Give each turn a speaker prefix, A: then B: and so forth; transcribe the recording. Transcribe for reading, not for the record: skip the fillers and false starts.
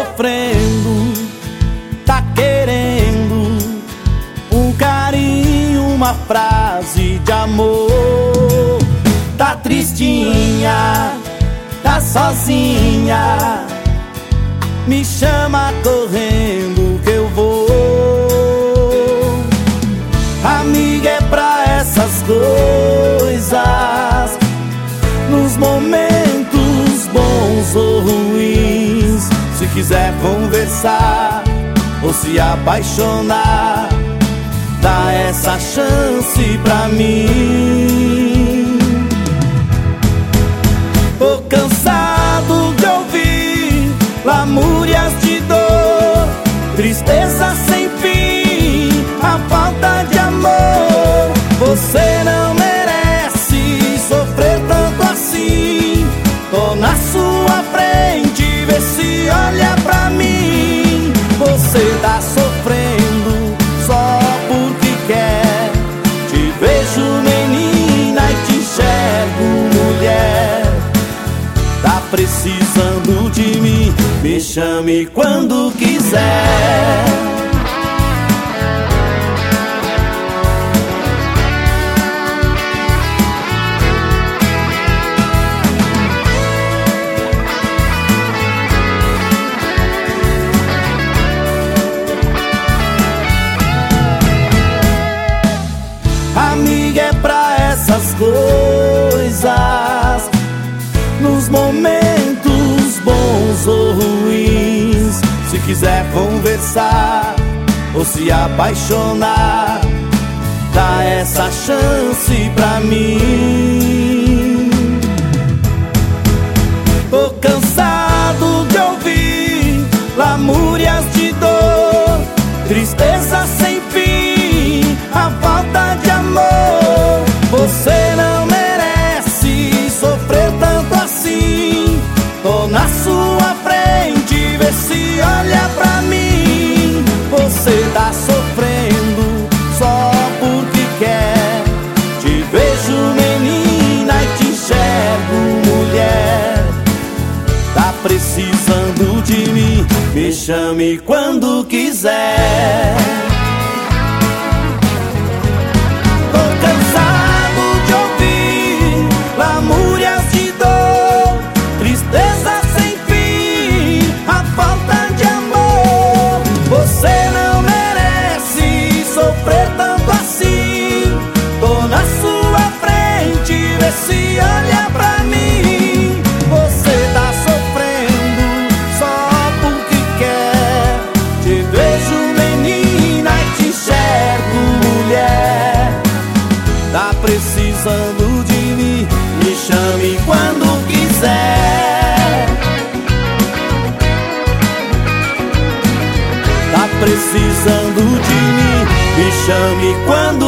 A: sofrendo, tá querendo um carinho, uma frase de amor. Tá tristinha, tá sozinha, me chama correndo que eu vou. Amiga, é pra essas coisas, nos momentos bons ou ruins. Se quiser conversar ou se apaixonar, dá essa chance pra mim. Tô cansado de ouvir lamúrias de dor, tristeza sem fim, a falta de amor. Você não merece sofrer tanto assim. Tô na sua frente, vê se olha pra mim. Você tá sofrendo só porque quer. Te vejo menina e te enxergo mulher. Tá precisando de mim, me chame quando quiser. Amiga, é pra essas coisas, nos momentos bons ou ruins. Se quiser conversar ou se apaixonar, dá essa chance pra mim. Tô cansado de ouvir lamúrias de dor, tristeza sem fim, a falta de amor. Você não merece sofrer tanto assim. Tô na sua frente, vê se olha pra mim. Você tá sofrendo só porque quer. Te vejo menina e te enxergo mulher. Tá precisando de mim, me chame quando quiser. Se olha pra mim, você tá sofrendo só porque quer. Te vejo menina e te enxergo mulher. Tá precisando de mim, me chame quando quiser. Tá precisando de mim, me chame quando